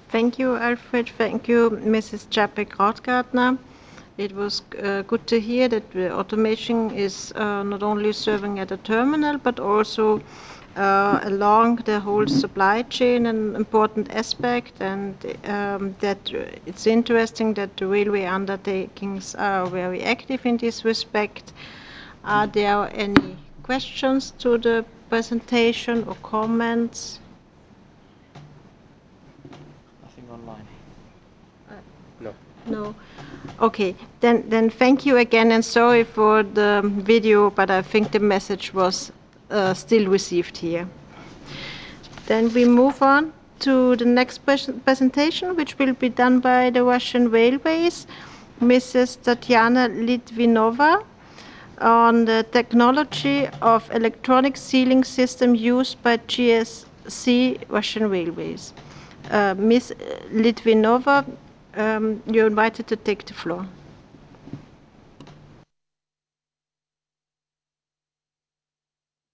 Thank you, Alfred. Thank you, Mrs. Čapek-Rothgardner. It was good to hear that the automation is not only serving at a terminal, but also along the whole supply chain, an important aspect, and that it's interesting that the railway undertakings are very active in this respect. Are there any questions to the presentation or comments? Nothing online. No. No. Okay, then thank you again, and sorry for the video, but I think the message was still received here. Then we move on to the next presentation, which will be done by the Russian Railways, Mrs. Tatiana Litvinova, on the technology of electronic sealing system used by GSC Russian Railways. Ms. Litvinova, you're invited to take the floor.